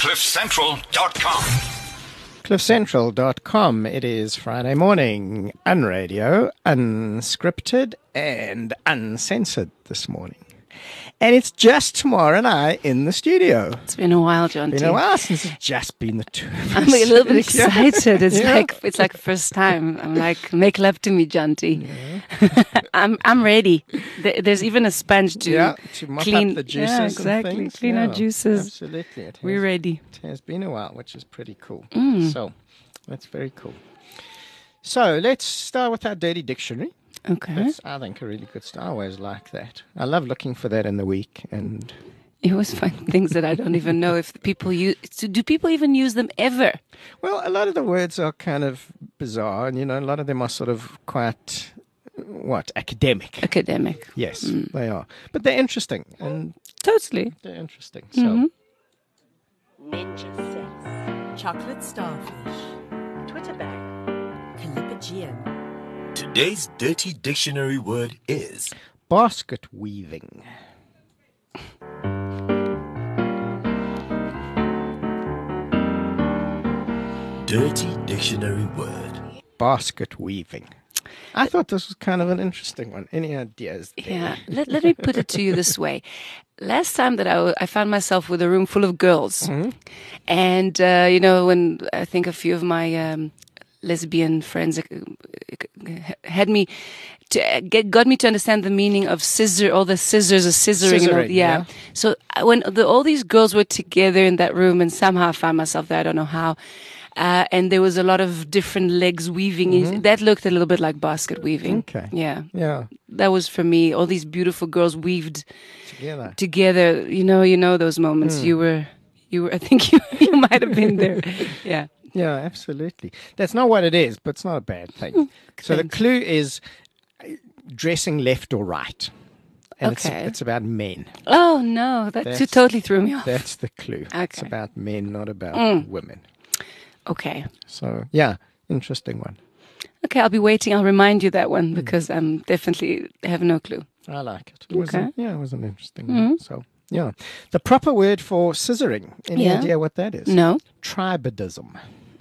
CliffCentral.com. CliffCentral.com. It is Friday morning. Unradio, unscripted, and uncensored this morning. And it's just Tamara and I in the studio. It's been a while, John. Been a while since it's just been the two of us. I'm a little bit excited. It's Yeah. like the first time. I'm like, make love to me, John T. Yeah. I'm ready. There's even a sponge to mop clean up the juices. Yeah, and exactly. things. Clean our juices. Absolutely. We're ready. It has been a while, which is pretty cool. Mm. So that's very cool. So let's start with our dirty dictionary. Okay. That's, I think, a really good start. I always like that. I love looking for that in the week. And you always find things that I don't even know if people use. Do people even use them ever? Well, a lot of the words are kind of bizarre, and a lot of them are sort of quite academic. Academic. Yes, they are, but they're interesting, and totally they're interesting. So, Ninja sex, chocolate starfish, Twitter bag, Calipigian. Today's dirty dictionary word is basket weaving. dirty dictionary word. Basket weaving. I thought this was kind of an interesting one. Any ideas there? Yeah. Let me put it to you this way. Last time that I found myself with a room full of girls. Mm-hmm. And, when I think a few of my lesbian friends had me got me to understand the meaning of scissor, all the scissors, scissoring. And all, yeah. So when all these girls were together in that room, and somehow I found myself there, I don't know how. And there was a lot of different legs weaving. Mm-hmm. That looked a little bit like basket weaving. Okay. Yeah. Yeah. That was for me. All these beautiful girls weaved together. You know those moments. You were. I think you might have been there. Yeah. Yeah, absolutely. That's not what it is, but it's not a bad thing. So the clue is dressing left or right. And it's about men. Oh, no. That totally threw me off. That's the clue. Okay. It's about men, not about women. Okay. So, yeah, interesting one. Okay, I'll be waiting. I'll remind you that one because I'm definitely have no clue. I like it. It was an interesting one. So, yeah. The proper word for scissoring. Any idea what that is? No. Tribadism.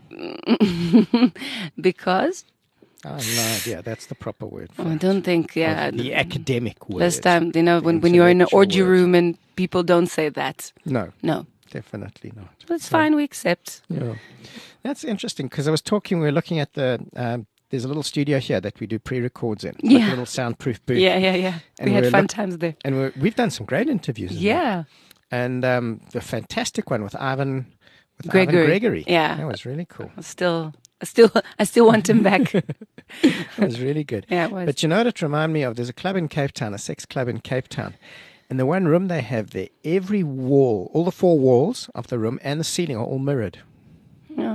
Because? I have no idea. That's the proper word for I don't think, the academic word. Last time, when you're in an orgy room and people don't say that. No. No. Definitely not. That's fine. We accept. Yeah. That's interesting because we were looking at there's a little studio here that we do pre-records in. It's like a little soundproof booth. Yeah. And we had fun times there. And we've done some great interviews. Yeah. And the fantastic one with Ivan Gregory. Yeah. That was really cool. I still want him back. It was really good. Yeah, it was. But you know what it reminded me of? There's a club in Cape Town, a sex club in Cape Town. And the one room they have there, every wall, all the four walls of the room and the ceiling are all mirrored. Yeah.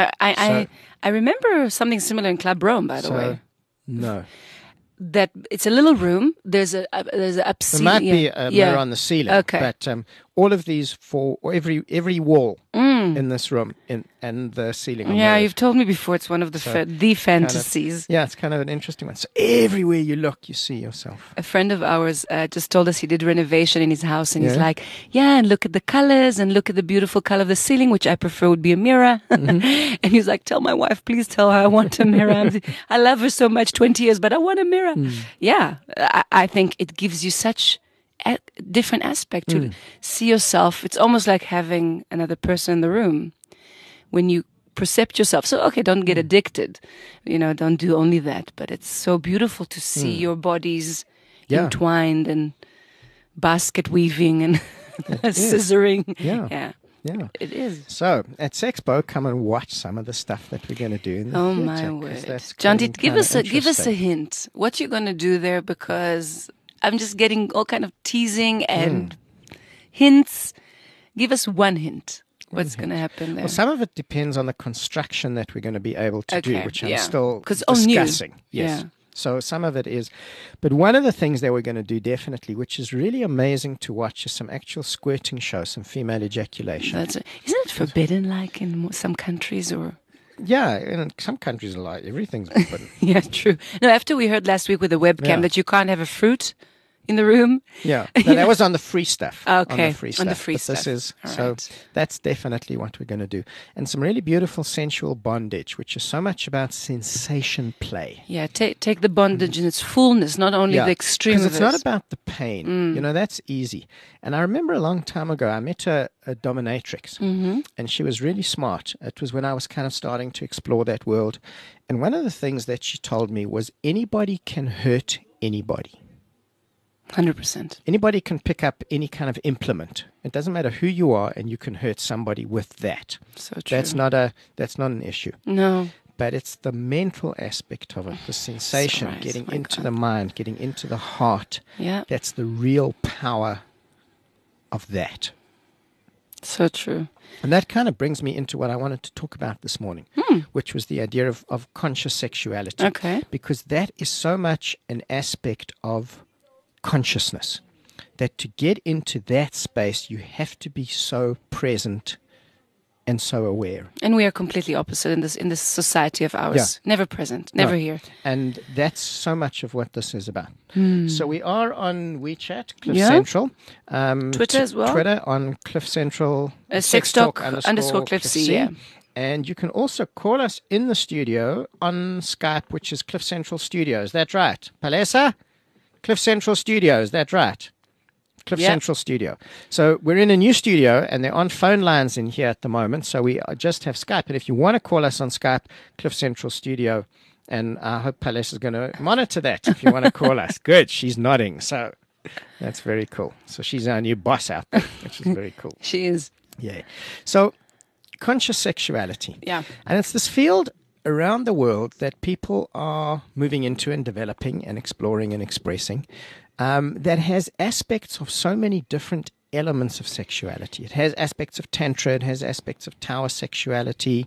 I remember something similar in Club Rome, by the way. No. That it's a little room. There's a up ceiling. There might be a mirror on the ceiling. Okay. But all of these every wall in this room and the ceiling. Yeah, you've told me before. It's one of the fantasies. It's kind of an interesting one. So everywhere you look, you see yourself. A friend of ours just told us he did renovation in his house, and he's like, and look at the colors and look at the beautiful color of the ceiling, which I prefer would be a mirror. Mm-hmm. And he's like, tell my wife, please tell her I want a mirror. I love her so much, 20 years, but I want a mirror. Yeah, I think it gives you such a different aspect to see yourself. It's almost like having another person in the room when you percept yourself. So, don't get addicted. Don't do only that. But it's so beautiful to see your bodies entwined and basket weaving and scissoring. Yeah. It is. So, at Sexpo, come and watch some of the stuff that we're going to do in the Oh, theatre, my word. John, give us a hint. What you're going to do there, because I'm just getting all kind of teasing and hints. Give us one hint. What's going to happen there? Well, some of it depends on the construction that we're going to be able to do, which I'm still discussing. Yes. Yeah. So some of it is, but one of the things that we're going to do definitely, which is really amazing to watch, is some actual squirting shows, some female ejaculation. Isn't it forbidden like in some countries or? Yeah, in some countries everything's forbidden. Yeah, true. No, after we heard last week with the webcam that you can't have a fruit in the room. Yeah, no, that was on the free stuff. Okay, on the free stuff. on the free But this stuff. is All so. right. That's definitely what we're going to do, and some really beautiful sensual bondage, which is so much about sensation play. Yeah, take the bondage in its fullness, not only the extreme because of it's it. not about the pain. You know, that's easy. And I remember a long time ago, I met a dominatrix, and she was really smart. It was when I was kind of starting to explore that world, and one of the things that she told me was anybody can hurt anybody. 100%. Anybody can pick up any kind of implement. It doesn't matter who you are, and you can hurt somebody with that. So true. That's not an issue. No. But it's the mental aspect of it, the sensation, right. getting My into God. the mind, getting into the heart. Yeah. That's the real power of that. So true. And that kind of brings me into what I wanted to talk about this morning, which was the idea of conscious sexuality. Okay. Because that is so much an aspect of consciousness that to get into that space, you have to be so present and so aware. And we are completely opposite in this society of ours. Never present, never No. here. And that's so much of what this is about. So we are on WeChat, Cliff Yeah. Central. Twitter as well. Twitter on Cliff Central. Sex Talk _ Cliff C, yeah. And you can also call us in the studio on Skype, which is Cliff Central Studios. That's right. Palesa? Cliff Central Studios. That's right. Cliff Yep. Central Studio. So we're in a new studio, and they're on phone lines in here at the moment. So we just have Skype. And if you want to call us on Skype, Cliff Central Studio, and I hope Palace is going to monitor that if you want to call us. Good. She's nodding. So that's very cool. So she's our new boss out there, which is very cool. She is. Yeah. So conscious sexuality. Yeah. And it's this field around the world that people are moving into and developing and exploring and expressing that has aspects of so many different elements of sexuality. It has aspects of Tantra, it has aspects of Taoist sexuality,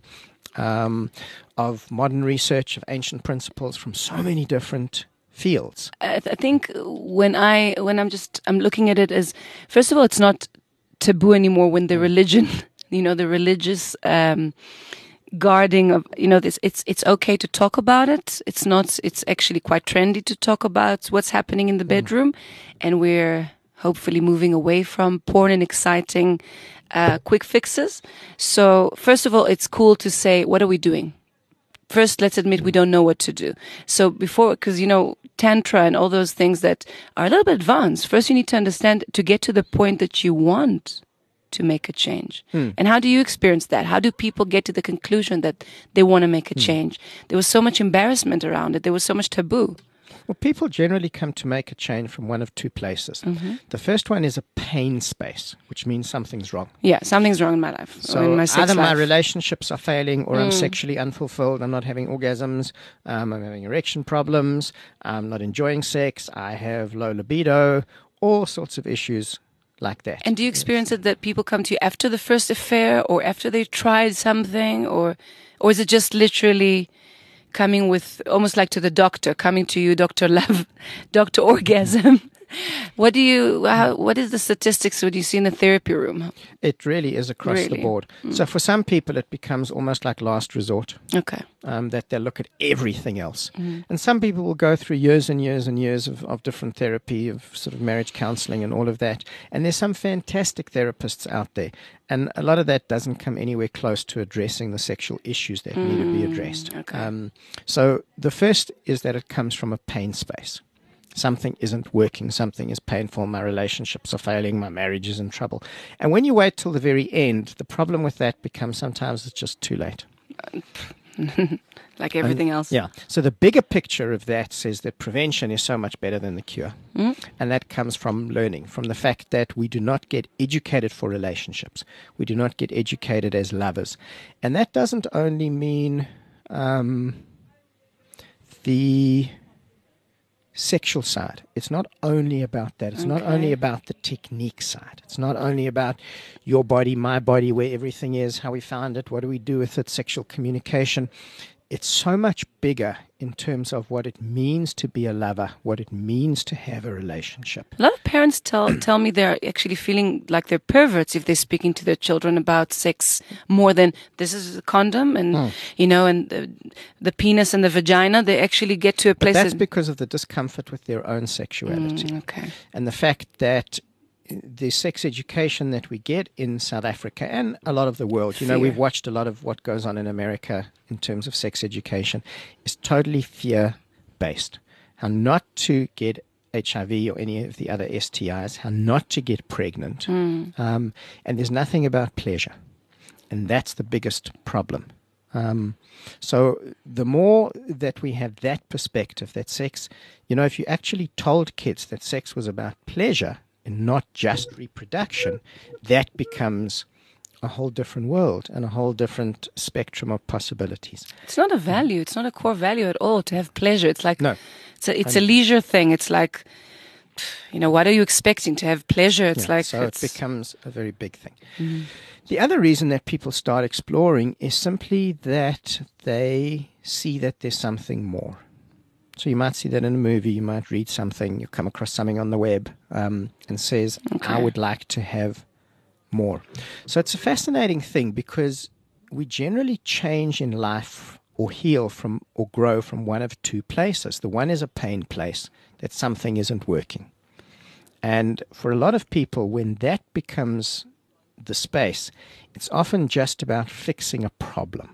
of modern research, of ancient principles from so many different fields. I think when I'm looking at it as, first of all, it's not taboo anymore when the religion, the religious guarding of, this, it's okay to talk about it. It's actually quite trendy to talk about what's happening in the bedroom, and we're hopefully moving away from porn and exciting quick fixes. So first of all, it's cool to say, what are we doing? First, let's admit we don't know what to do. So because, Tantra and all those things that are a little bit advanced, first you need to understand to get to the point that you want to make a change. And how do you experience that? How do people get to the conclusion that they want to make a change? There was so much embarrassment around it. There was so much taboo. Well, people generally come to make a change from one of two places. The first one is a pain space, which means something's wrong. Yeah, something's wrong in my life. So or in my sex either my life. relationships are failing, or I'm sexually unfulfilled, I'm not having orgasms, I'm having erection problems, I'm not enjoying sex, I have low libido, all sorts of issues like that. And do you experience it that people come to you after the first affair or after they tried something, or is it just literally coming with almost like to the doctor, coming to you, Dr. Love, Dr. Orgasm? What is the statistics what you see in the therapy room? It really is across the Really? board. So for some people, it becomes almost like last resort, Okay. that they'll look at everything else. And some people will go through years and years and years of different therapy, of sort of marriage counseling and all of that. And there's some fantastic therapists out there. And a lot of that doesn't come anywhere close to addressing the sexual issues that need to be addressed. Okay. So the first is that it comes from a pain space. Something isn't working, something is painful, my relationships are failing, my marriage is in trouble. And when you wait till the very end, the problem with that becomes sometimes it's just too late. Like everything else. Yeah. So the bigger picture of that says that prevention is so much better than the cure. And that comes from learning, from the fact that we do not get educated for relationships. We do not get educated as lovers. And that doesn't only mean the sexual side. It's not only about that. It's not only about the technique side. It's not only about your body, my body, where everything is, how we found it, what do we do with it, sexual communication. it's so much bigger in terms of what it means to be a lover, what it means to have a relationship. A lot of parents tell me they're actually feeling like they're perverts if they're speaking to their children about sex more than this is a condom and and the penis and the vagina. They actually get to a place. But that's because of the discomfort with their own sexuality. Okay. And the fact that the sex education that we get in South Africa and a lot of the world, we've watched a lot of what goes on in America in terms of sex education, is totally fear-based. How not to get HIV or any of the other STIs, how not to get pregnant. And there's nothing about pleasure. And that's the biggest problem. So the more that we have that perspective, that sex, if you actually told kids that sex was about pleasure, and not just reproduction, that becomes a whole different world and a whole different spectrum of possibilities. It's not a value. It's not a core value at all to have pleasure. It's like, no. It's a leisure thing. It's like, what are you expecting to have pleasure? It's it becomes a very big thing. Mm-hmm. The other reason that people start exploring is simply that they see that there's something more. So you might see that in a movie, you might read something, you come across something on the web and says, I would like to have more. So it's a fascinating thing because we generally change in life or heal from or grow from one of two places. The one is a pain place, that something isn't working. And for a lot of people, when that becomes the space, it's often just about fixing a problem.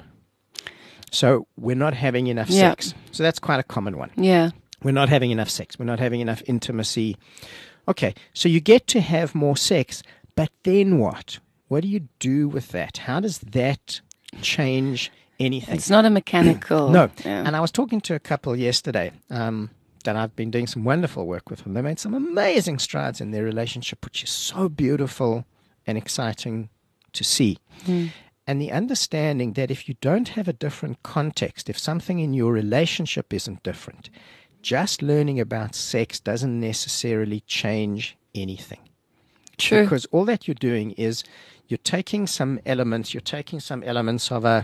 So we're not having enough sex. So that's quite a common one. Yeah. We're not having enough sex. We're not having enough intimacy. Okay, so you get to have more sex, but then what? What do you do with that? How does that change anything? It's not a mechanical... No. Yeah. And I was talking to a couple yesterday that I've been doing some wonderful work with them. They made some amazing strides in their relationship, which is so beautiful and exciting to see. And the understanding that if you don't have a different context, if something in your relationship isn't different, just learning about sex doesn't necessarily change anything. True. Because all that you're doing is you're taking some elements of a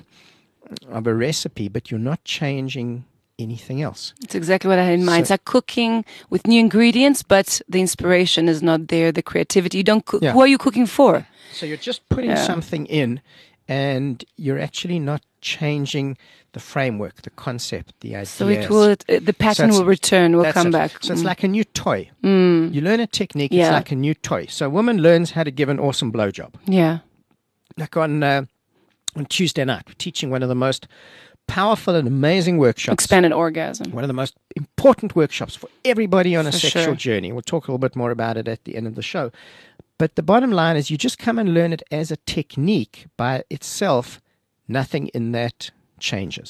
recipe, but you're not changing anything else. It's exactly what I had in mind. It's like cooking with new ingredients, but the inspiration is not there, the creativity. You don't cook. Who are you cooking for? So you're just putting something in, and you're actually not changing the framework, the concept, the ideas. So the pattern will return, will come back. So it's like a new toy. You learn a technique, it's like a new toy. So a woman learns how to give an awesome blowjob. Yeah. Like on Tuesday night, we're teaching one of the most powerful and amazing workshops. Expanded orgasm. One of the most important workshops for everybody on a sexual journey. We'll talk a little bit more about it at the end of the show. But the bottom line is you just come and learn it as a technique by itself. Nothing in that changes.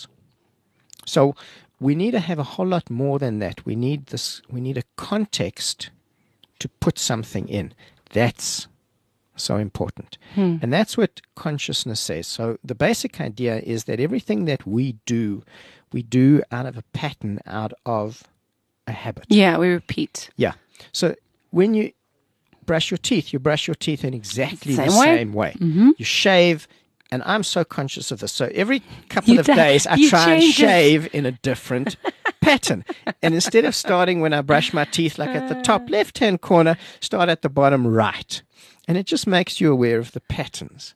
So we need to have a whole lot more than that. We need a context to put something in. That's so important. And that's what consciousness says. So the basic idea is that everything that we do out of a pattern, out of a habit. Yeah, we repeat. Yeah. So when you brush your teeth in exactly the same way. Mm-hmm. You shave, and I'm so conscious of this. So every couple of days, I try and shave in a different pattern. And instead of starting when I brush my teeth, like at the top left-hand corner, start at the bottom right. And it just makes you aware of the patterns.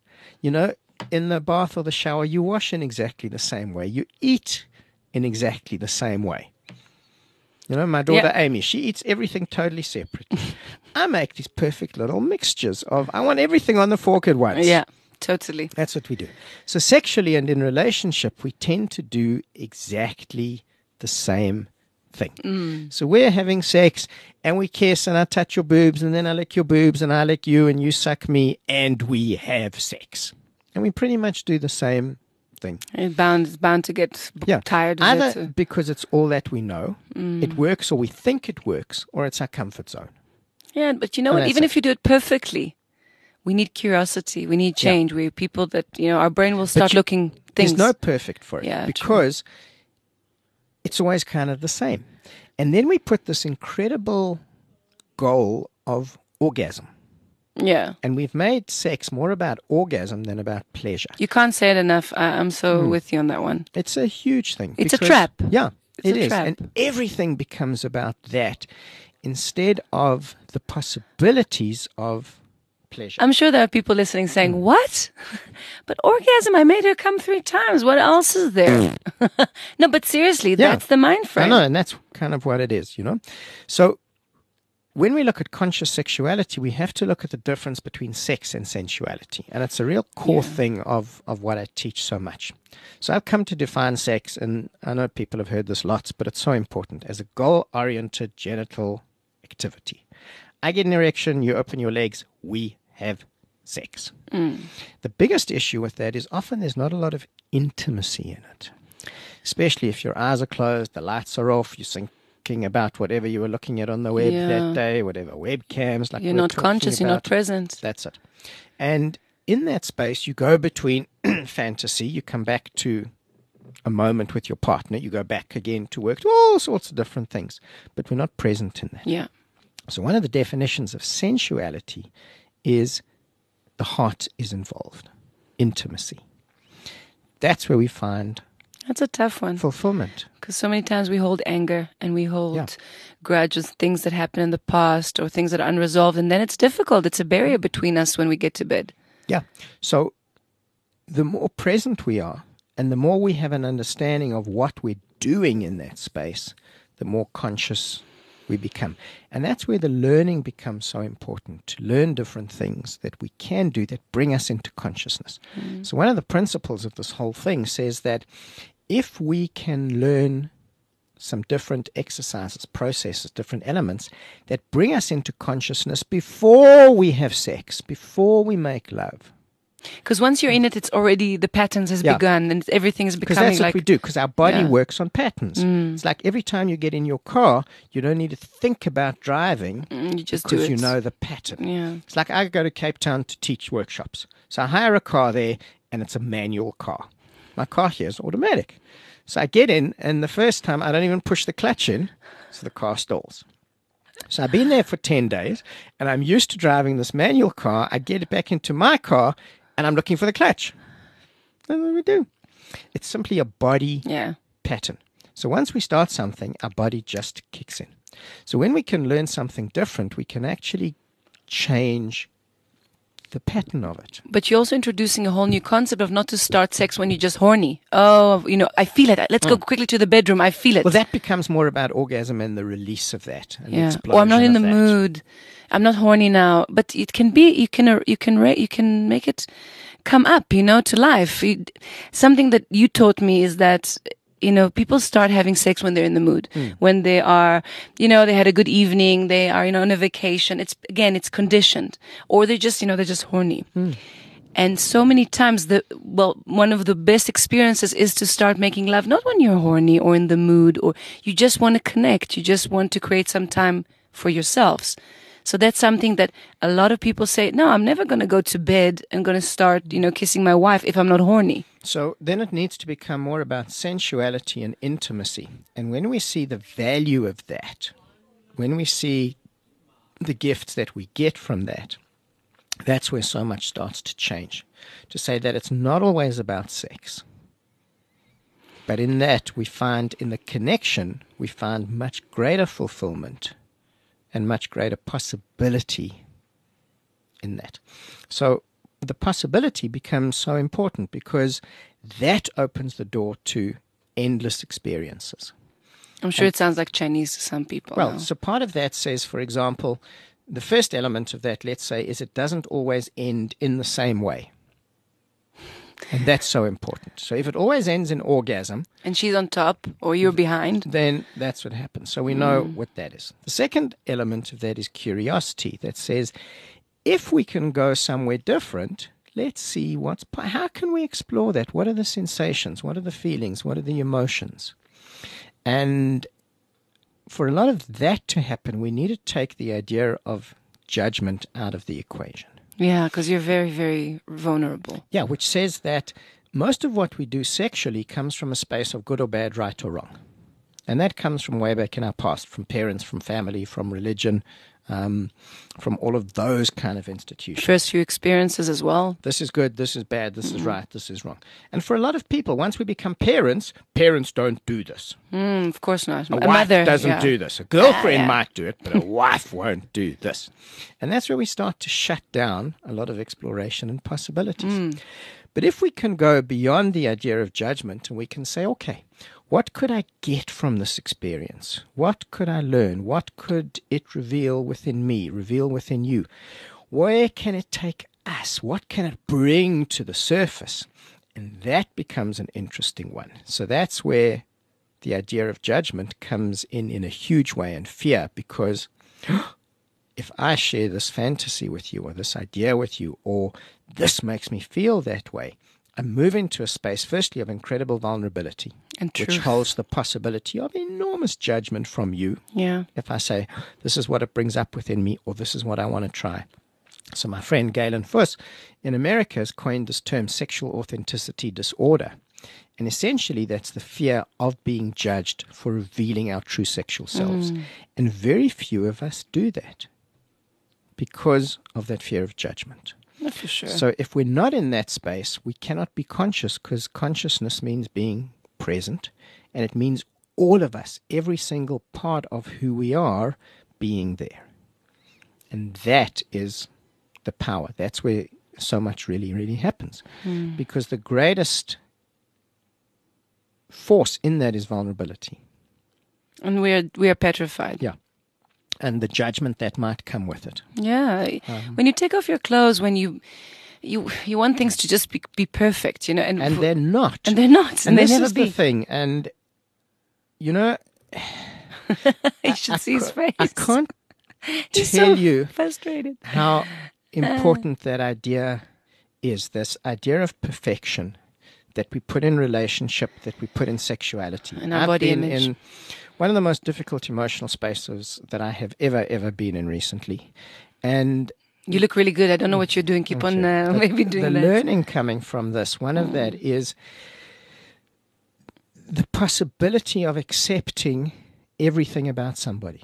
In the bath or the shower, you wash in exactly the same way. You eat in exactly the same way. My daughter Amy, she eats everything totally separate. I make these perfect little mixtures of, I want everything on the fork at once. Yeah, totally. That's what we do. So sexually and in relationship, we tend to do exactly the same thing. So we're having sex and we kiss and I touch your boobs and then I lick your boobs and I lick you and you suck me and we have sex. And we pretty much do the same thing. It's bound to get tired of Either it. Either because it's all that we know, it works or we think it works, or it's our comfort zone. Yeah, but you know what? Even if you do it perfectly, we need curiosity. We need change. We're people that, our brain will start looking things. There's no perfect for it because it's always kind of the same. And then we put this incredible goal of orgasm. Yeah. And we've made sex more about orgasm than about pleasure. You can't say it enough. I'm so with you on that one. It's a huge thing. It's a because- trap. Yeah, It's it a is. trap. And everything becomes about that instead of the possibilities of pleasure. I'm sure there are people listening saying, "What? But orgasm, I made her come 3 times. What else is there?" No, but seriously, Yeah. that's the mind I frame. know, and that's kind of what it is, So when we look at conscious sexuality, we have to look at the difference between sex and sensuality. And it's a real core thing of what I teach so much. So I've come to define sex, and I know people have heard this lots, but it's so important, as a goal-oriented genital activity. I get an erection, you open your legs, we have sex. The biggest issue with that is often there's not a lot of intimacy in it, especially if your eyes are closed, the lights are off, you're thinking about whatever you were looking at on the web that day, whatever webcams. Like You're we're not talking conscious, you're not about. present. That's it. And in that space, you go between fantasy, you come back to a moment with your partner, you go back again to work, to all sorts of different things, but we're not present in that. Yeah. So one of the definitions of sensuality is the heart is involved, intimacy. That's where we find That's a tough one. fulfillment. Because so many times we hold anger and we hold Yeah. grudges, things that happened in the past or things that are unresolved. And then it's difficult. It's a barrier between us when we get to bed. Yeah. So the more present we are and the more we have an understanding of what we're doing in that space, the more conscious we become. And that's where the learning becomes so important, to learn different things that we can do that bring us into consciousness. So one of the principles of this whole thing says that if we can learn some different exercises, processes, different elements that bring us into consciousness before we have sex, before we make love. Because once you're in it, it's already, the patterns has Yeah. begun and everything is Because becoming that's what like, we do, because our body Yeah. works on patterns. It's like every time you get in your car, you don't need to think about driving you just because do you it. know the pattern. Yeah. It's like I go to Cape Town to teach workshops. So I hire a car there, and it's a manual car. My car here is automatic. So I get in, and the first time I don't even push the clutch in, so the car stalls. So I've been there for 10 days, and I'm used to driving this manual car. I get it back into my car, and I'm looking for the clutch. And what do we do? It's simply a body Yeah. pattern. So once we start something, our body just kicks in. So when we can learn something different, we can actually change the pattern of it. But you're also introducing a whole new concept of not to start sex when you're just horny. Oh, I feel it. Let's go quickly to the bedroom. I feel it. Well, that becomes more about orgasm and the release of that. And the Yeah. Or I'm not explosion in the of that. mood. I'm not horny now. But it can be. You can make it come up. To life. Something that you taught me is that. People start having sex when they're in the mood, when they are, they had a good evening, they are, on a vacation. It's conditioned, or they're just horny. And so many times one of the best experiences is to start making love, not when you're horny or in the mood, or you just want to connect. You just want to create some time for yourselves. So that's something that a lot of people say, no, I'm never going to go to bed and going to start, kissing my wife if I'm not horny. So then it needs to become more about sensuality and intimacy. And when we see the value of that, when we see the gifts that we get from that, that's where so much starts to change. To say that it's not always about sex. But in that, we find in the connection, we find much greater fulfillment and much greater possibility in that. So the possibility becomes so important because that opens the door to endless experiences. I'm sure it sounds like Chinese to some people. Well, now. so part of that says, for example, the first element of that, let's say, is it doesn't always end in the same way. And that's so important. So if it always ends in orgasm, And she's on top or you're behind. then that's what happens. So we know what that is. The second element of that is curiosity that says, if we can go somewhere different, let's see how can we explore that? What are the sensations? What are the feelings? What are the emotions? And for a lot of that to happen, we need to take the idea of judgment out of the equation. Yeah, because you're very, very vulnerable. Yeah, which says that most of what we do sexually comes from a space of good or bad, right or wrong. And that comes from way back in our past, from parents, from family, from religion, from all of those kind of institutions. First few experiences as well. This is good, this is bad, this is right, this is wrong. And for a lot of people, once we become parents, parents don't do this. Of course not. A wife mother doesn't do this. A girlfriend Yeah. might do it, but a wife won't do this. And that's where we start to shut down a lot of exploration and possibilities. But if we can go beyond the idea of judgment and we can say, okay, what could I get from this experience? What could I learn? What could it reveal within me, reveal within you? Where can it take us? What can it bring to the surface? And that becomes an interesting one. So that's where the idea of judgment comes in a huge way, and fear, because if I share this fantasy with you or this idea with you, or this makes me feel that way, I'm moving to a space, firstly, of incredible vulnerability, And which truth. holds the possibility of enormous judgment from you. Yeah. If I say, this is what it brings up within me, or this is what I want to try. So my friend Galen Fuss in America has coined this term sexual authenticity disorder. And essentially that's the fear of being judged for revealing our true sexual selves. And very few of us do that because of that fear of judgment. Not for sure. So if we're not in that space, we cannot be conscious, because consciousness means being present, and it means all of us, every single part of who we are, being there. And that is the power. That's where so much really, really happens. Because the greatest force in that is vulnerability. And we are petrified. Yeah. And the judgment that might come with it. Yeah. When you take off your clothes, when you want things to just be perfect, you know, And they're not. and they're not, and they this never is be. the thing. And, you know, You should see his face. I can't He's tell so you frustrated. how important that idea is, this idea of perfection that we put in relationship, that we put in sexuality. And our I've body been image. in one of the most difficult emotional spaces that I have ever been in recently. And You look really good. I don't know what you're doing. Keep on maybe doing the that. learning coming from this, one of that is the possibility of accepting everything about somebody.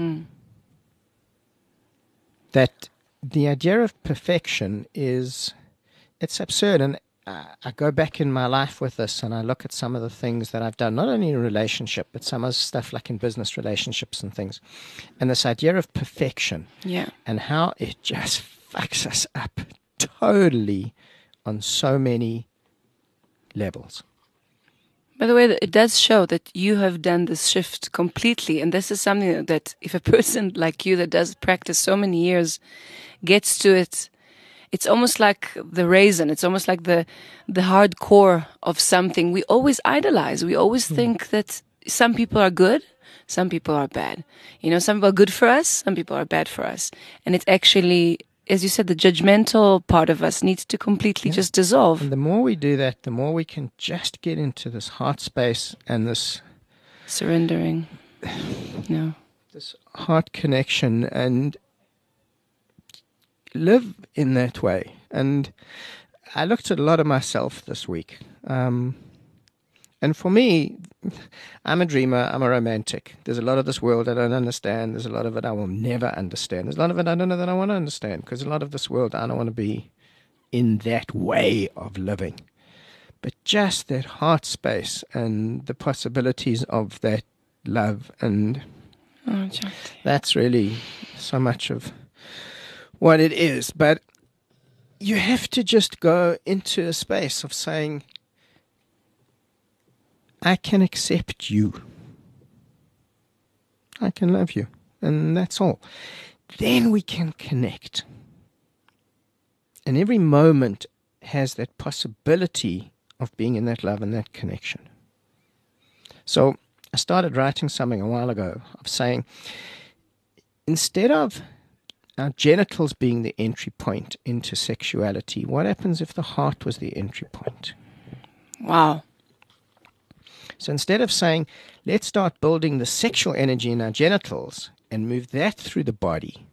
That the idea of perfection it's absurd. And I go back in my life with this and I look at some of the things that I've done, not only in a relationship, but some of the stuff like in business relationships and things. And this idea of perfection Yeah. and how it just fucks us up totally on so many levels. By the way, it does show that you have done this shift completely. And this is something that if a person like you that does practice so many years gets to it, it's almost like the raisin. It's almost like the hardcore of something we always idolize. We always think that some people are good, some people are bad. You know, some people are good for us, some people are bad for us. And it's actually, as you said, the judgmental part of us needs to completely just dissolve. And the more we do that, the more we can just get into this heart space and this Surrendering. No. heart connection and live in that way. And I looked at a lot of myself this week. And for me, I'm a dreamer, I'm a romantic. There's a lot of this world I don't understand. There's a lot of it I will never understand. There's a lot of it I don't know that I want to understand, because a lot of this world I don't want to be in that way of living. But just that heart space and the possibilities of that love, and Oh, John. that's really so much of what it is. But you have to just go into a space of saying, I can accept you. I can love you. And that's all. Then we can connect. And every moment has that possibility of being in that love and that connection. So I started writing something a while ago of saying, instead of our genitals being the entry point into sexuality, what happens if the heart was the entry point? Wow. So instead of saying, let's start building the sexual energy in our genitals and move that through the body,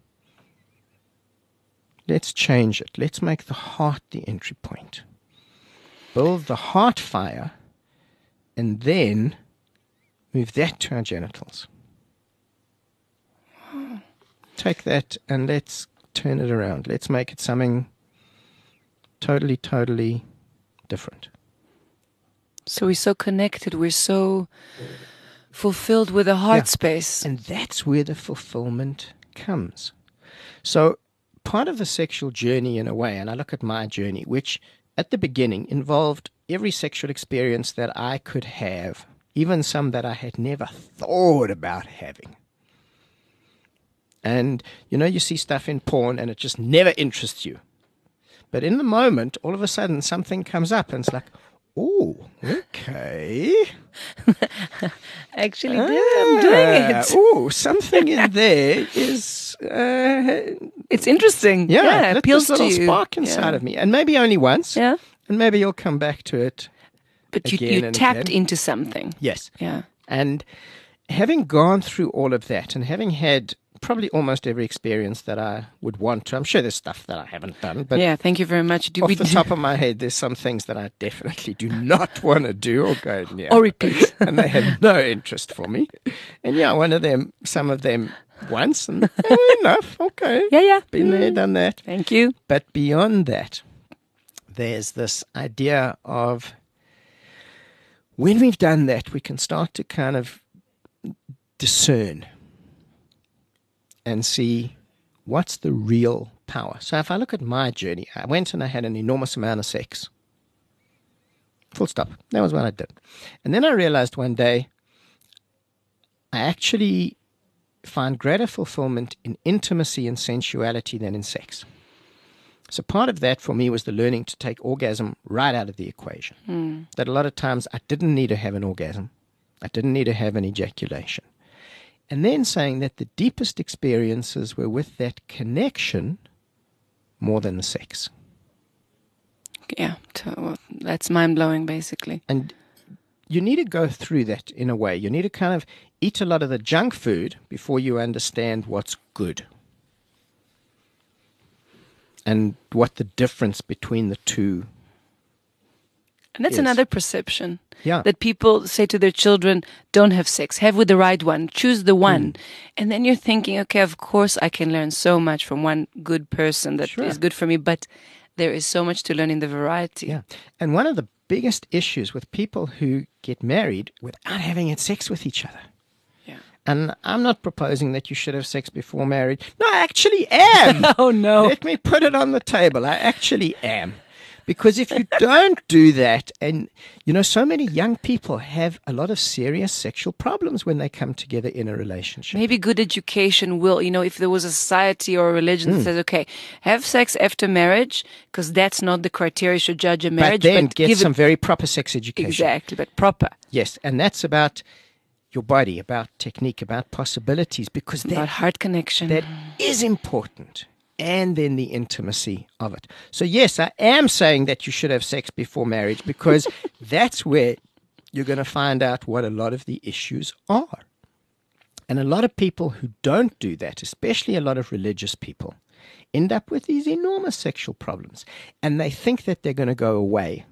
let's change it. Let's make the heart the entry point. Build the heart fire and then move that to our genitals. take that and let's turn it around. Let's make it something totally, totally different. So we're so connected. We're so fulfilled with a heart space. And that's where the fulfillment comes. So part of the sexual journey, in a way, and I look at my journey, which at the beginning involved every sexual experience that I could have, even some that I had never thought about having. And, you see stuff in porn and it just never interests you. But in the moment, all of a sudden, something comes up and it's like, oh, okay. Actually, I'm doing it. Oh, something in there is... it's interesting. it appeals this to little you. spark inside of me. And maybe only once. Yeah. And maybe you'll come back to it. But you again and tapped again. into something. Yes. Yeah. And having gone through all of that and having had probably almost every experience that I would want to, I'm sure there's stuff that I haven't done, but Yeah, thank you very much. off the top of my head, there's some things that I definitely do not want to do or go near. Or repeat. And they have no interest for me. And some of them once, and enough, okay. Yeah. Been there, done that. Thank you. But beyond that, there's this idea of when we've done that, we can start to kind of discern and see what's the real power. So if I look at my journey, I went and I had an enormous amount of sex. Full stop. That was what I did. And then I realized one day I actually find greater fulfillment in intimacy and sensuality than in sex. So part of that for me was the learning to take orgasm right out of the equation. That a lot of times I didn't need to have an orgasm. I didn't need to have an ejaculation. And then saying that the deepest experiences were with that connection more than the sex. Yeah, well, that's mind-blowing, basically. And you need to go through that in a way. You need to kind of eat a lot of the junk food before you understand what's good. And what the difference between the two And that's is. another perception. Yeah. That people say to their children, don't have sex, have with the right one, choose the one. And then you're thinking, okay, of course I can learn so much from one good person that is good for me, but there is so much to learn in the variety. Yeah. And one of the biggest issues with people who get married without having had sex with each other. Yeah. And I'm not proposing that you should have sex before marriage. No, I actually am. Oh, no. Let me put it on the table. I actually am. Because if you don't do that, and, so many young people have a lot of serious sexual problems when they come together in a relationship. Maybe good education will, if there was a society or a religion that says, okay, have sex after marriage, because that's not the criteria you should judge a marriage. But then get give some very proper sex education. Exactly, but proper. Yes, and that's about your body, about technique, about possibilities, because About heart connection. that is important. And then the intimacy of it. So yes, I am saying that you should have sex before marriage because that's where you're going to find out what a lot of the issues are. And a lot of people who don't do that, especially a lot of religious people, end up with these enormous sexual problems. And they think that they're going to go away.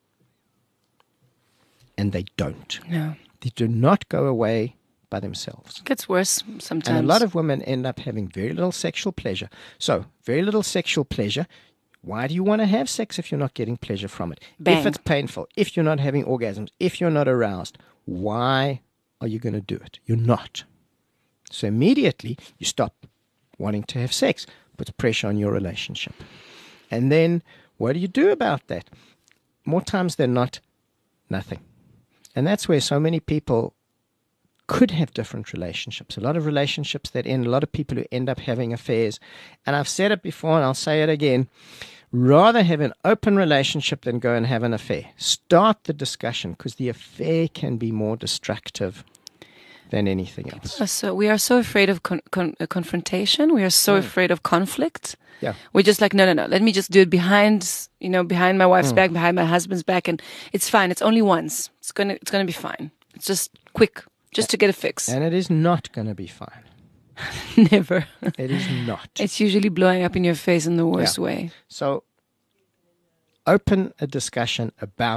And they don't. No. They do not go away by themselves. It gets worse sometimes. And a lot of women end up having very little sexual pleasure. So, very little sexual pleasure. Why do you want to have sex if you're not getting pleasure from it? Bang. If it's painful, if you're not having orgasms, if you're not aroused, why are you going to do it? You're not. So immediately you stop wanting to have sex. Puts pressure on your relationship. And then what do you do about that? More times than not, nothing. And that's where so many people could have different relationships. A lot of relationships that end, a lot of people who end up having affairs. And I've said it before and I'll say it again. Rather have an open relationship than go and have an affair. Start the discussion because the affair can be more destructive than anything else. So we are so afraid of confrontation. We are so afraid of conflict. Yeah. We're just like, no. Let me just do it behind my wife's back, behind my husband's back, and it's fine. It's only once. It's gonna be fine. It's just quick. Just to get a fix. And it is not going to be fine. Never. It is not. It's usually blowing up in your face in the worst way. So open a discussion about a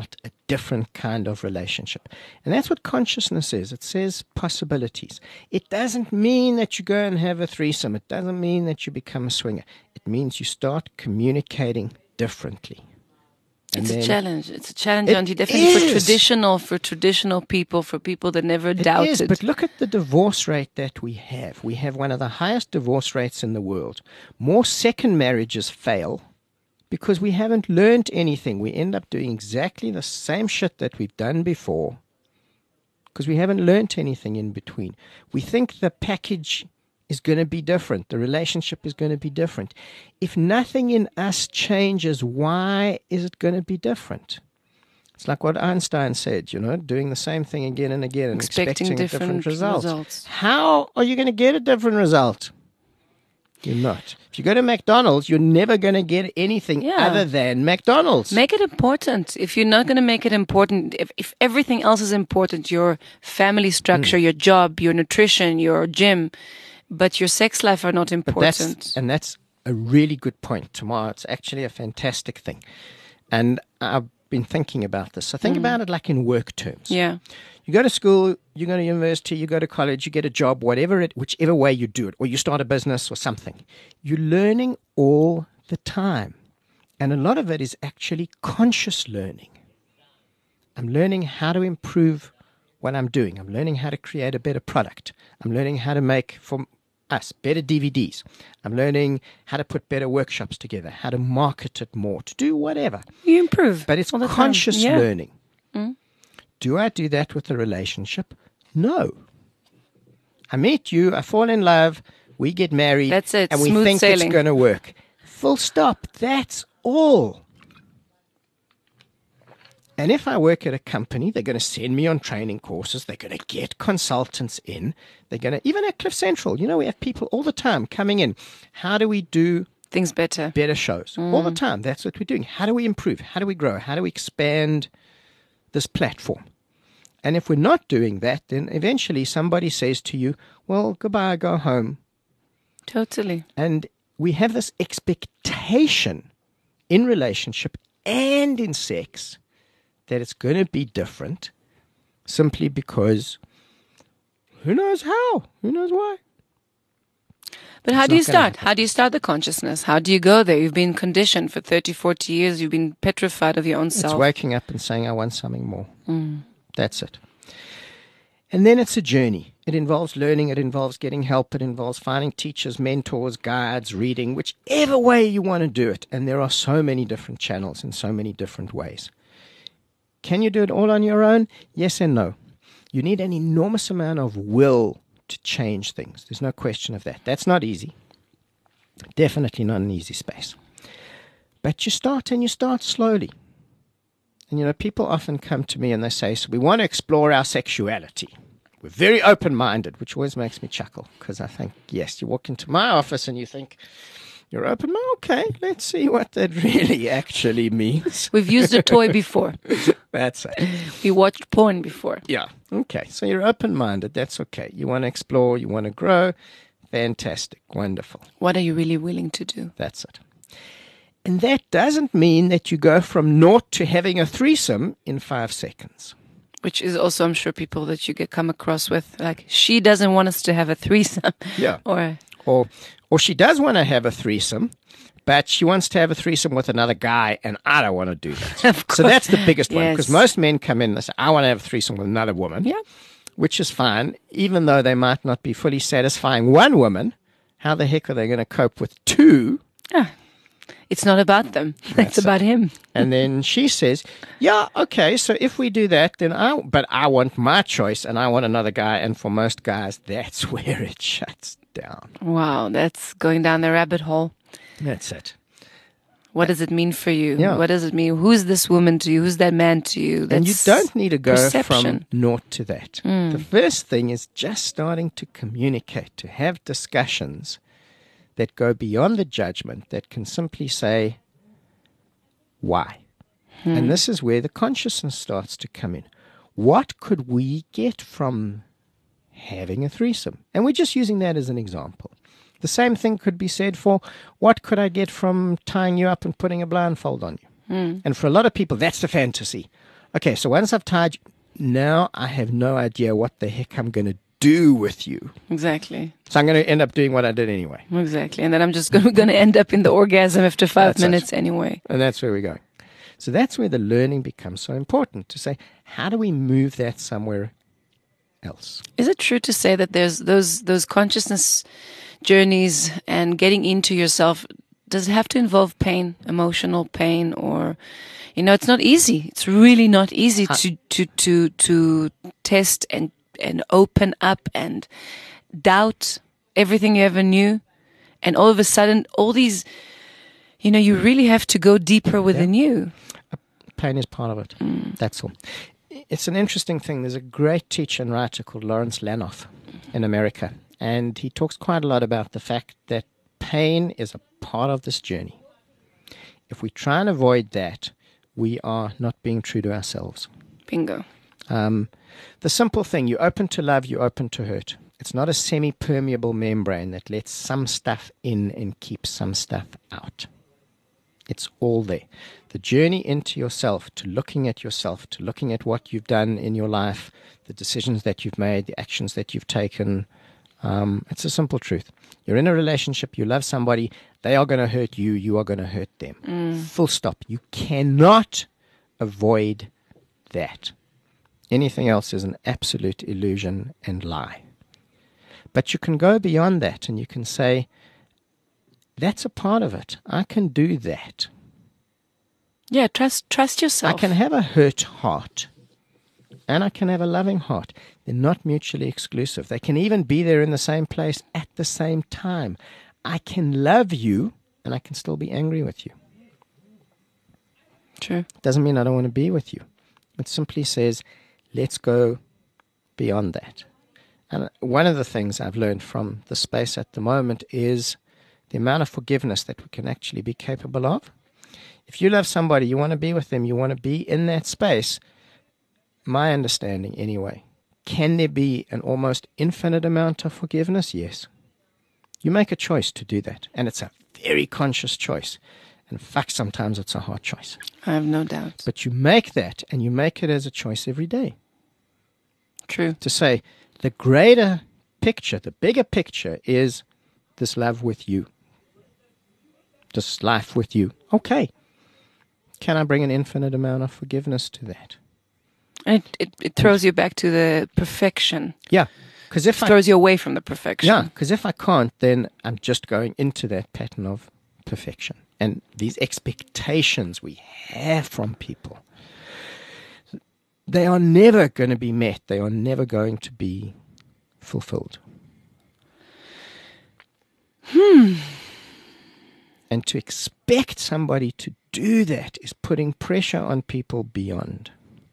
different kind of relationship. And that's what consciousness is. It says possibilities. It doesn't mean that you go and have a threesome. It doesn't mean that you become a swinger. It means you start communicating differently. It's a challenge. It's a challenge, Auntie, definitely for traditional people, for people that never doubted. It is, but look at the divorce rate that we have. We have one of the highest divorce rates in the world. More second marriages fail because we haven't learned anything. We end up doing exactly the same shit that we've done before because we haven't learned anything in between. We think the package is going to be different. The relationship is going to be different. If nothing in us changes, why is it going to be different? It's like what Einstein said, doing the same thing again and again and expecting different results. How are you going to get a different result? You're not. If you go to McDonald's, you're never going to get anything other than McDonald's. Make it important. If you're not going to make it important, if everything else is important, your family structure, your job, your nutrition, your gym, but your sex life are not important. That's a really good point, Tamar. It's actually a fantastic thing. And I've been thinking about this. So think about it like in work terms. Yeah. You go to school, you go to university, you go to college, you get a job, whichever way you do it, or you start a business or something. You're learning all the time. And a lot of it is actually conscious learning. I'm learning how to improve what I'm doing. I'm learning how to create a better product. I'm learning how to make, for us, better DVDs. I'm learning how to put better workshops together, how to market it more, to do whatever. You improve. But it's conscious learning. Do I do that with a relationship? No. I meet you, I fall in love, we get married, that's it. And we Smooth think sailing. It's going to work. Full stop. That's all. And if I work at a company, they're going to send me on training courses. They're going to get consultants in. They're going to, even at Cliff Central, we have people all the time coming in. How do we do things better? Better shows. All the time. That's what we're doing. How do we improve? How do we grow? How do we expand this platform? And if we're not doing that, then eventually somebody says to you, well, goodbye, go home. Totally. And we have this expectation in relationship and in sex that it's going to be different simply because who knows how? Who knows why? But how do you start? How do you start the consciousness? How do you go there? You've been conditioned for 30, 40 years. You've been petrified of your own self. It's waking up and saying, I want something more. That's it. And then it's a journey. It involves learning. It involves getting help. It involves finding teachers, mentors, guides, reading, whichever way you want to do it. And there are so many different channels in so many different ways. Can you do it all on your own? Yes and no. You need an enormous amount of will to change things. There's no question of that. That's not easy. Definitely not an easy space. But you start slowly. And, people often come to me and they say, so we want to explore our sexuality. We're very open-minded, which always makes me chuckle because I think, yes, you walk into my office and you think, you're open-minded? Okay, let's see what that really actually means. We've used a toy before. That's it. We watched porn before. Yeah. Okay. So you're open-minded. That's okay. You want to explore. You want to grow. Fantastic. Wonderful. What are you really willing to do? That's it. And that doesn't mean that you go from naught to having a threesome in 5 seconds. Which is also, I'm sure, people that you come across with, like, she doesn't want us to have a threesome. Yeah. Or she does want to have a threesome, but she wants to have a threesome with another guy, and I don't want to do that. Of course. So that's the biggest one, Yes. because most men come in and they say, I want to have a threesome with another woman, Yeah. which is fine, even though they might not be fully satisfying one woman. How the heck are they going to cope with 2? It's not about them. It's about him. And then she says, yeah, okay, so if we do that, then I want my choice, and I want another guy, and for most guys, that's where it shuts down. Wow, that's going down the rabbit hole. That's it. What does it mean for you? Yeah. What does it mean? Who's this woman to you? Who's that man to you? And you don't need to go perception. from naught to that. The first thing is just starting to communicate, to have discussions that go beyond the judgment, that can simply say, why? And this is where the consciousness starts to come in. What could we get from having a threesome? And we're just using that as an example. The same thing could be said for, what could I get from tying you up and putting a blindfold on you? And for a lot of people, that's the fantasy. Okay, so once I've tied you, now I have no idea what the heck I'm going to do with you. Exactly. So I'm going to end up doing what I did anyway. Exactly. And then I'm just going to end up in the orgasm after 5 minutes anyway. And that's where we're going. So that's where the learning becomes so important, to say, how do we move that somewhere else? Is it true to say that there's those consciousness journeys and getting into yourself, does it have to involve pain, emotional pain, or, it's not easy. It's really not easy to test and open up and doubt everything you ever knew. And all of a sudden, all these, you really have to go deeper within you. Pain is part of it. That's all. It's an interesting thing. There's a great teacher and writer called Lawrence Lanoff in America. And he talks quite a lot about the fact that pain is a part of this journey. If we try and avoid that, we are not being true to ourselves. Bingo. The simple thing, you're open to love, you're open to hurt. It's not a semi-permeable membrane that lets some stuff in and keeps some stuff out. It's all there. The journey into yourself, to looking at yourself, to looking at what you've done in your life, the decisions that you've made, the actions that you've taken. It's a simple truth. You're in a relationship, you love somebody, they are going to hurt you, you are going to hurt them. Full stop. You cannot avoid that. Anything else is an absolute illusion and lie. But you can go beyond that and you can say, that's a part of it. I can do that. Yeah, trust yourself. I can have a hurt heart and I can have a loving heart. They're not mutually exclusive. They can even be there in the same place at the same time. I can love you and I can still be angry with you. True. Doesn't mean I don't want to be with you. It simply says, let's go beyond that. And one of the things I've learned from the space at the moment is the amount of forgiveness that we can actually be capable of. If you love somebody, you want to be with them, you want to be in that space, my understanding anyway, can there be an almost infinite amount of forgiveness? Yes. You make a choice to do that, and it's a very conscious choice. In fact, sometimes it's a hard choice. I have no doubt. But you make that, and you make it as a choice every day. True. To say, the greater picture, the bigger picture is this love with you. This life with you. Okay. Can I bring an infinite amount of forgiveness to that? It throws you back to the perfection. Yeah. Because if it throws you away from the perfection. Yeah, because if I can't, then I'm just going into that pattern of perfection. And these expectations we have from people, they are never going to be met. They are never going to be fulfilled. And to expect somebody to do that is putting pressure on people beyond.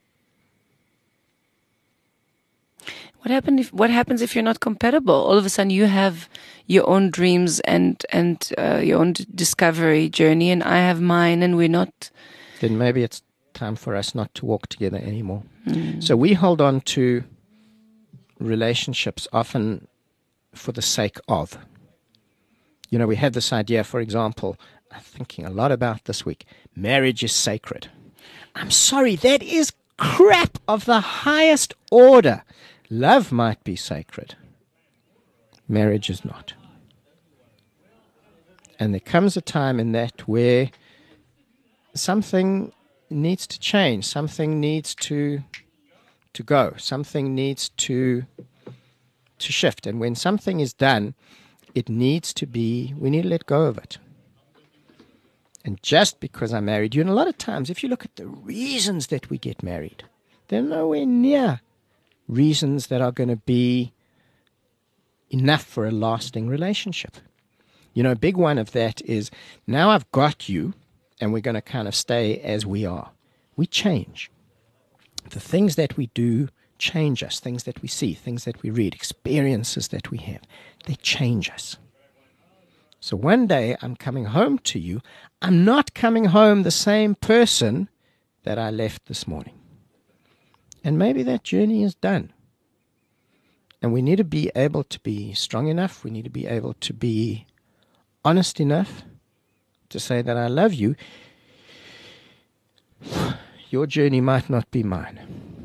What happens if you're not compatible? All of a sudden you have your own dreams and your own discovery journey, and I have mine, and we're not. Then maybe it's time for us not to walk together anymore. So we hold on to relationships often for the sake of. We have this idea, for example, I'm thinking a lot about this week, marriage is sacred. I'm sorry, that is crap of the highest order. Love might be sacred. Marriage is not. And there comes a time in that where something needs to change, something needs to go, something needs to shift. And when something is done, we need to let go of it. And just because I'm married, and a lot of times, if you look at the reasons that we get married, they're nowhere near reasons that are going to be enough for a lasting relationship. A big one of that is, now I've got you, and we're going to kind of stay as we are. We change. The things that we do change us, things that we see, things that we read, experiences that we have, they change us. So one day I'm coming home to you, I'm not coming home the same person that I left this morning. And maybe that journey is done. And we need to be able to be strong enough, we need to be able to be honest enough to say that I love you. your journey might not be mine.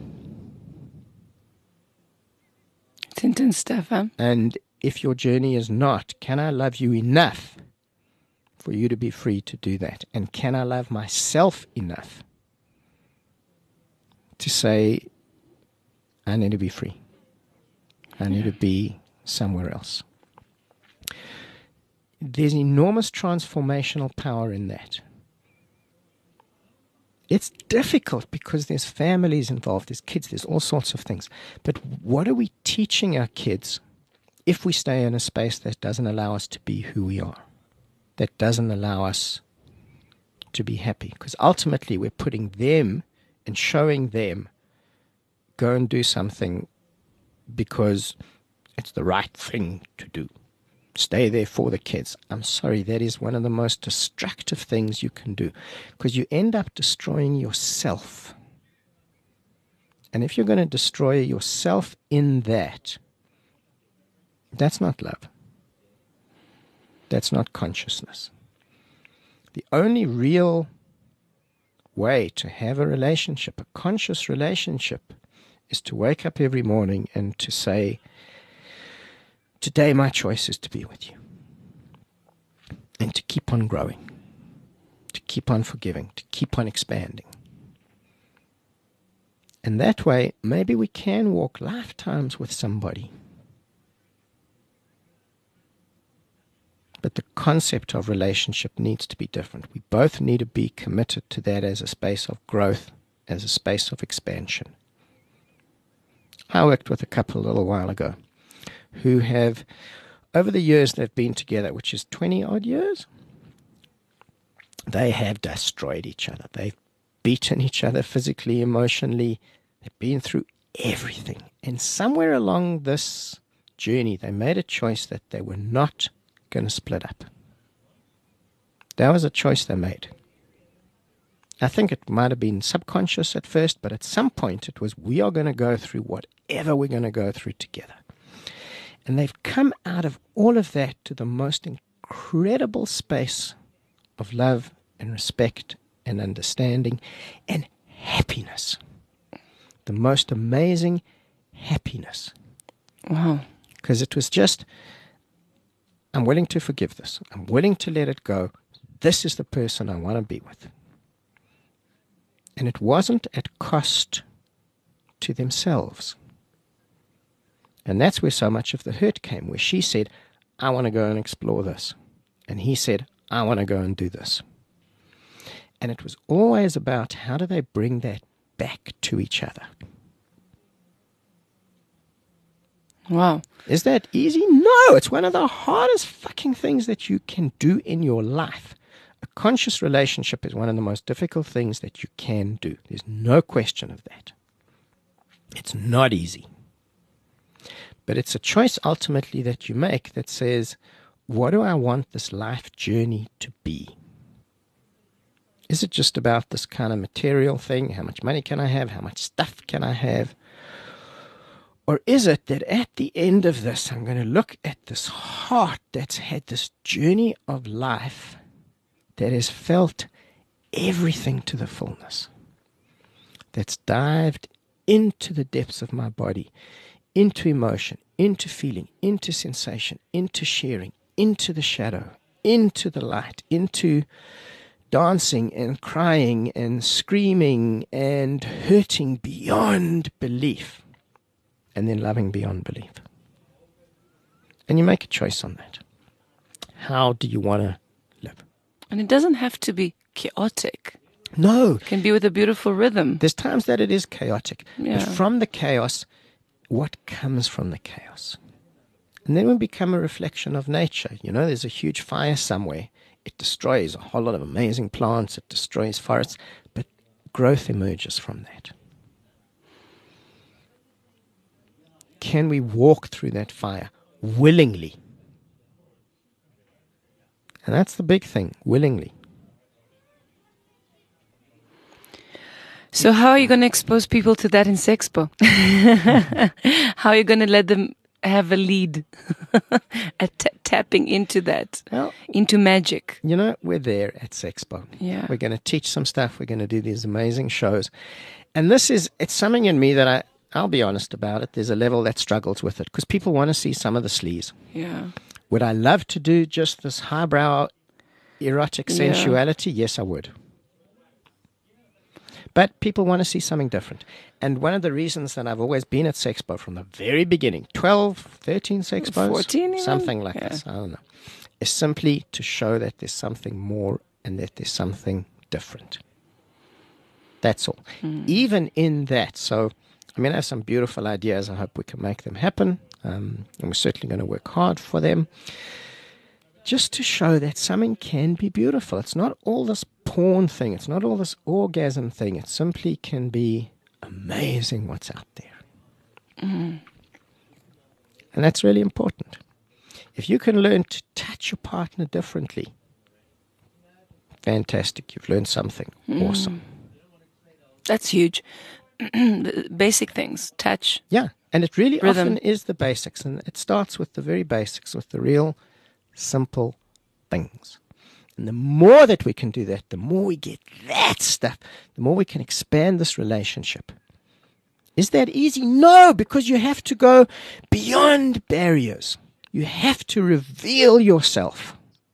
It's intense stuff, huh? And if your journey is not, can I love you enough for you to be free to do that? And can I love myself enough to say, I need to be free. I need to be somewhere else. There's enormous transformational power in that. It's difficult because there's families involved, there's kids, there's all sorts of things. But what are we teaching our kids if we stay in a space that doesn't allow us to be who we are, that doesn't allow us to be happy? Because ultimately we're putting them and showing them, go and do something because it's the right thing to do. Stay there for the kids. I'm sorry, that is one of the most destructive things you can do, because you end up destroying yourself. And if you're going to destroy yourself in that, that's not love. That's not consciousness. The only real way to have a relationship, a conscious relationship, is to wake up every morning and to say, today my choice is to be with you. And to keep on growing, to keep on forgiving, to keep on expanding. And that way, maybe we can walk lifetimes with somebody. But the concept of relationship needs to be different. We both need to be committed to that as a space of growth, as a space of expansion. I worked with a couple a little while ago who have, over the years they've been together, which is 20-odd years, they have destroyed each other. They've beaten each other physically, emotionally. They've been through everything. And somewhere along this journey, they made a choice that they were not going to split up. That was a choice they made. I think it might have been subconscious at first, but at some point it was, we are going to go through whatever we're going to go through together. And they've come out of all of that to the most incredible space of love and respect and understanding and happiness. The most amazing happiness. Wow. Because it was just, I'm willing to forgive this. I'm willing to let it go. This is the person I want to be with. And it wasn't at cost to themselves. And that's where so much of the hurt came, where she said, I want to go and explore this. And he said, I want to go and do this. And it was always about, how do they bring that back to each other? Wow. Is that easy? No, it's one of the hardest fucking things that you can do in your life. A conscious relationship is one of the most difficult things that you can do. There's no question of that. It's not easy. But it's a choice ultimately that you make that says, what do I want this life journey to be? Is it just about this kind of material thing? How much money can I have? How much stuff can I have? Or is it that at the end of this, I'm going to look at this heart that's had this journey of life that has felt everything to the fullness, that's dived into the depths of my body, into emotion, into feeling, into sensation, into sharing, into the shadow, into the light, into dancing and crying and screaming and hurting beyond belief, and then loving beyond belief. And you make a choice on that. How do you want to live? And it doesn't have to be chaotic. No. It can be with a beautiful rhythm. There's times that it is chaotic. Yeah. But from the chaos, what comes from the chaos? And then we become a reflection of nature. You know, there's a huge fire somewhere. It destroys a whole lot of amazing plants. It destroys forests. But growth emerges from that. Can we walk through that fire willingly? And that's the big thing, willingly. So how are you going to expose people to that in Sexpo? How are you going to let them have a lead at tapping into that, Well, into magic. you know, we're there at Sexpo. Yeah. We're going to teach some stuff. We're going to do these amazing shows. And it's something in me that I'll be honest about it. There's a level that struggles with it because people want to see some of the sleaze. Yeah. Would I love to do just this highbrow erotic sensuality? Yes, I would. But people want to see something different. And one of the reasons that I've always been at Sexpo from the very beginning, 12, 13 Sexpos, 14 even? something like this, I don't know, is simply to show that there's something more and that there's something different. That's all. Even in that. So, I mean, I have some beautiful ideas. I hope we can make them happen. And we're certainly going to work hard for them. Just to show that something can be beautiful. It's not all this porn thing. It's not all this orgasm thing. It simply can be amazing what's out there. And that's really important. If you can learn to touch your partner differently, fantastic. You've learned something awesome. That's huge. Basic things, touch. Yeah, and it really Rhythm. often is the basics. And it starts with the very basics, with the real simple things. And the more that we can do that, the more we get that stuff, the more we can expand this relationship. Is that easy? No, because you have to go beyond barriers. You have to reveal yourself.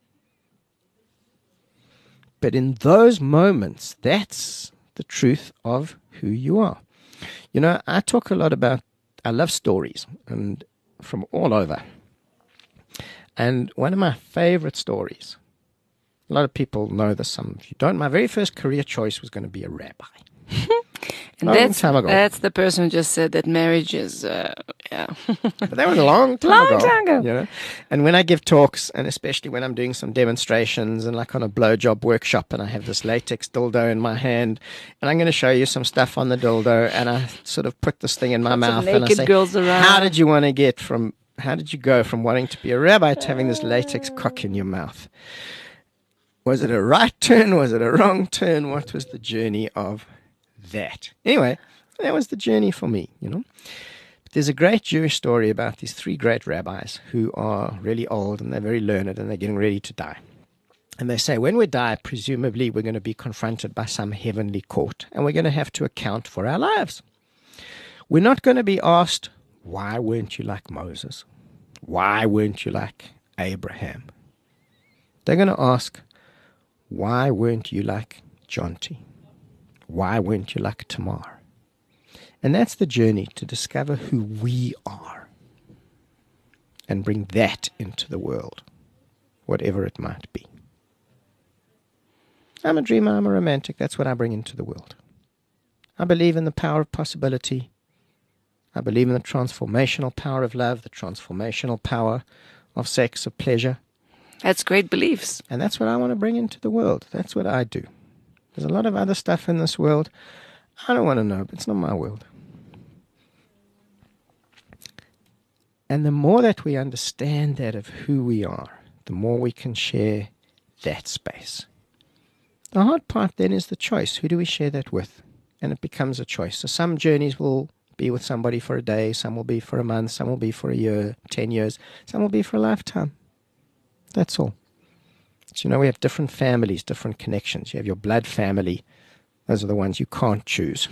But in those moments, that's the truth of who you are. You know, I talk a lot about, I love stories and from all over. And one of my favorite stories, a lot of people know this, some of you don't. My very first career choice was going to be a rabbi. And Long time ago. that's the person who just said that marriage is, yeah. But that was a long time Long ago. time ago. You know? And when I give talks, and especially when I'm doing some demonstrations and like on a blowjob workshop, and I have this latex dildo in my hand, and I'm going to show you some stuff on the dildo, and I sort of put this thing in my mouth, and I naked say, girls around. how did you go from wanting to be a rabbi to having this latex cock in your mouth? Was it a right turn? Was it a wrong turn? What was the journey of that? Anyway, that was the journey for me, you know. But there's a great Jewish story about these three great rabbis who are really old and they're very learned and they're getting ready to die. And they say, when we die, presumably we're going to be confronted by some heavenly court and we're going to have to account for our lives. We're not going to be asked, why weren't you like Moses? Why weren't you like Abraham? They're going to ask, why weren't you like Jonty? Why weren't you like Tamar? And that's the journey to discover who we are and bring that into the world, whatever it might be. I'm a dreamer, I'm a romantic. That's what I bring into the world. I believe in the power of possibility. I believe in the transformational power of love, the transformational power of sex, of pleasure. That's great beliefs. And that's what I want to bring into the world. That's what I do. There's a lot of other stuff in this world I don't want to know, but it's not my world. And the more that we understand that of who we are, the more we can share that space. The hard part then is the choice. Who do we share that with? And it becomes a choice. So some journeys will be with somebody for a day, some will be for a month, some will be for a year, 10 years, some will be for a lifetime. That's all. So, you know, we have different families, different connections. You have your blood family. Those are the ones you can't choose.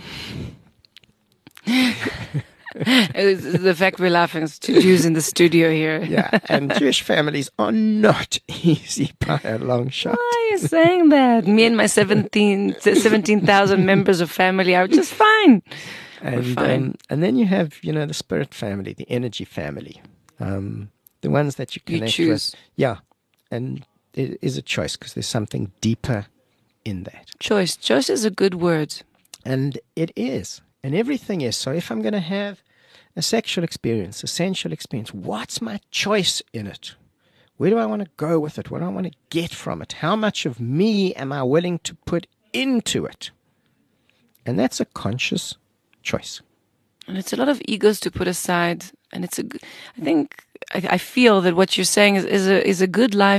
The fact we're laughing is two Jews in the studio here. Yeah, and Jewish families are not easy by a long shot. Why are you saying that? Me and my 17,000 members of family are just fine. We're fine. And then you have, you know, the spirit family, the energy family, the ones that you connect with. Yeah, and it is a choice because there's something deeper in that. Choice. Choice is a good word. And it is. And everything is. So if I'm going to have a sexual experience, a sensual experience, what's my choice in it? Where do I want to go with it? What do I want to get from it? How much of me am I willing to put into it? And that's a conscious choice. And it's a lot of egos to put aside. And it's I feel that what you're saying is a good life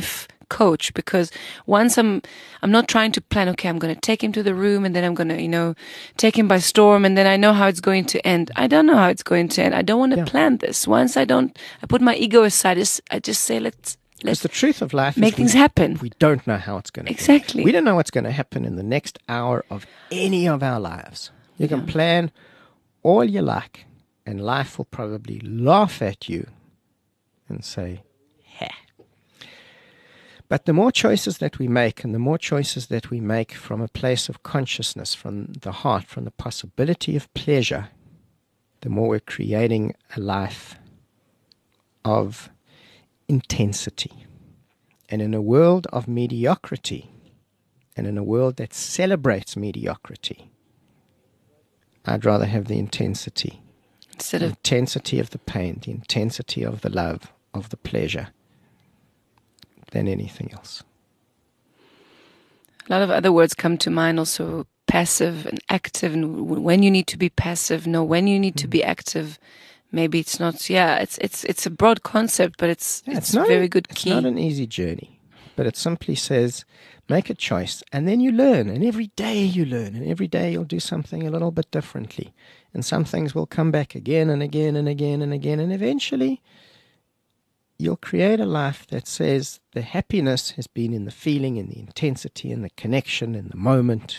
coach, because once I'm not trying to plan, okay, I'm going to take him to the room and then I'm going to, take him by storm and then I know how it's going to end. I don't know how it's going to end. I don't want to plan this. Once I put my ego aside. I just say, let's the truth of life make is things happen. We don't know how it's going to Exactly. end. We don't know what's going to happen in the next hour of any of our lives. You can plan all you like, and life will probably laugh at you and say, "Heh." But the more choices that we make, and the more choices that we make from a place of consciousness, from the heart, from the possibility of pleasure, the more we're creating a life of intensity. And in a world of mediocrity, and in a world that celebrates mediocrity, I'd rather have the intensity. Instead The of intensity of the pain, the intensity of the love, of the pleasure, than anything else. a lot of other words come to mind also, passive and active, and when you need to be passive, know when you need to be active. Maybe it's not, it's a broad concept, but it's a very good key. It's not an easy journey, but it simply says, make a choice, and then you learn, and every day you learn, and every day you'll do something a little bit differently, and some things will come back again and again and again and again, and eventually you'll create a life that says the happiness has been in the feeling, in the intensity, in the connection, in the moment.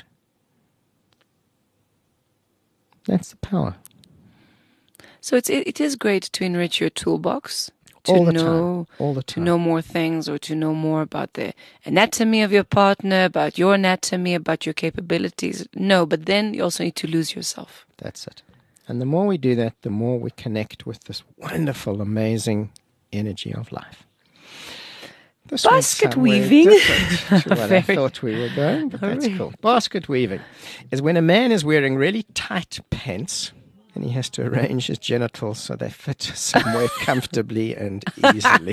That's the power. So it is great to enrich your toolbox, to All the know time. All the to time. know more things, or to know more about the anatomy of your partner, about your anatomy, about your capabilities. No, but then you also need to lose yourself. That's it. And the more we do that, the more we connect with this wonderful, amazing energy of life. This went Basket somewhere weaving. different to what I Very- thought we were going, but that's Very. cool. Basket weaving is when a man is wearing really tight pants and he has to arrange his genitals so they fit somewhere comfortably and easily.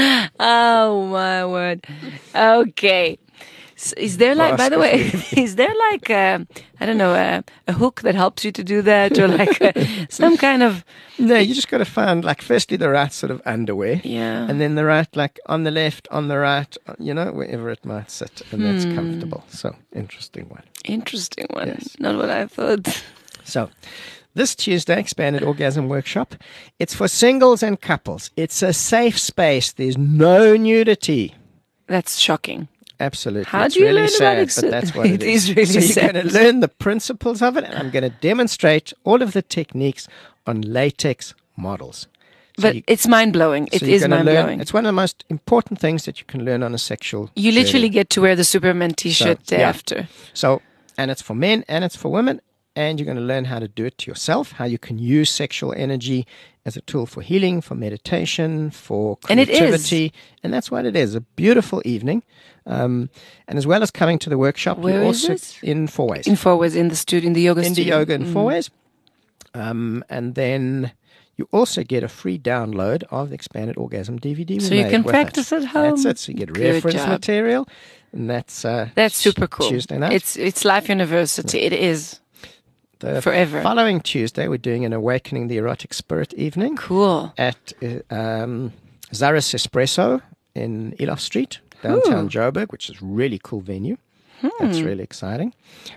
Oh my word! Okay, so is there like, by the way, is there like I don't know, a hook that helps you to do that, or like some kind of No, you just got to find, like, firstly the right sort of underwear. Yeah. And then the right, like, on the left, on the right, wherever it might sit. And that's comfortable. So, interesting one. interesting one? Yes. Not what I thought. So, this Tuesday, Expanded Orgasm Workshop, it's for singles and couples. It's a safe space. There's no nudity. That's shocking. Absolutely. How It's do you really learn about sad, but that's what it is really so sad. you're going to learn the principles of it, and I'm going to demonstrate all of the techniques on latex models. So But it's mind blowing. It so you're is gonna mind learn. blowing. It's one of the most important things that you can learn on a sexual You literally journey. get to wear the Superman T-shirt So, day yeah. after. So, and it's for men and it's for women, and you're going to learn how to do it to yourself, how you can use sexual energy as a tool for healing, for meditation, for And it is. creativity. And that's what it is, a beautiful evening. And as well as coming to the workshop, Where you're is also it? in Four Ways. In 4 Ways, in the studio, in the yoga Indie studio. Yoga in Four Ways. And then you also get a free download of the Expanded Orgasm DVD. So we you made can with practice it. at home. That's it. So you get Good reference job. material. And that's Super cool. Tuesday night. It's Life University. It is. The forever. following Tuesday, we're doing an Awakening the Erotic Spirit evening Cool. at Zaris Espresso in Elof Street, downtown Joburg, which is a really cool venue. That's really exciting.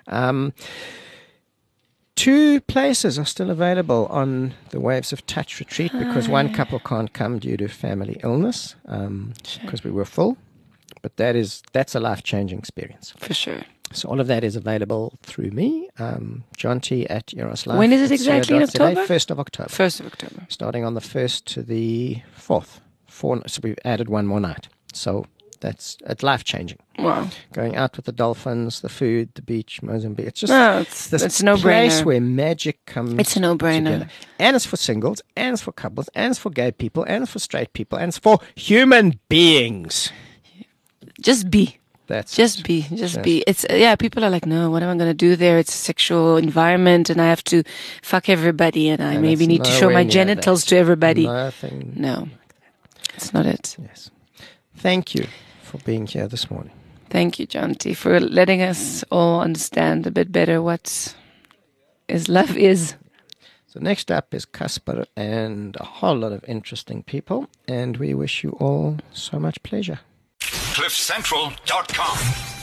2 places are still available on the Waves of Touch retreat because one couple can't come due to family illness because we were full. But that's a life-changing experience. For sure. So all of that is available through me, John T. at Eros Life. When is it exactly in Today, October? 1st of October. 1st of October. Starting on the 1st to the 4th. So we've added one more night. So it's life-changing. Wow. Going out with the dolphins, the food, the beach, Mozambique. It's just No, it's this a no-brainer. place where magic comes It's a no-brainer. together. And it's for singles, and it's for couples, and it's for gay people, and it's for straight people, and it's for human beings. Just be. That's Just it. be. Just be. It's people are like, no, what am I going to do there? It's a sexual environment, and I have to fuck everybody, and I And maybe it's need to show nowhere my near genitals that. to everybody. Nothing. No, it's not it. Yes. Thank you for being here this morning. Thank you, John T, for letting us all understand a bit better what love is. So next up is Casper and a whole lot of interesting people, and we wish you all so much pleasure. CliffCentral.com.